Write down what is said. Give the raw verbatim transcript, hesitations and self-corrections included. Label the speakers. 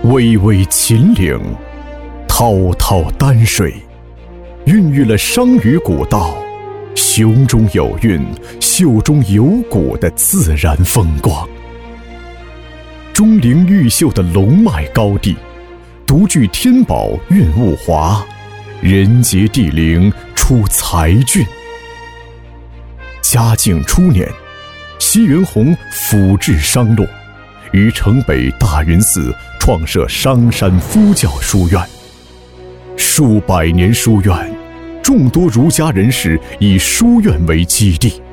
Speaker 1: 巍巍秦岭，滔滔丹水，孕育了商于古道，雄中有韵，秀中有骨的自然风光。钟灵毓秀的龙脉高地，独具天宝运物华，人杰地灵出才俊。嘉靖初年，西元洪辅治商洛，于城北大云寺创设商山夫教书院。数百年书院，众多儒家人士以书院为基地，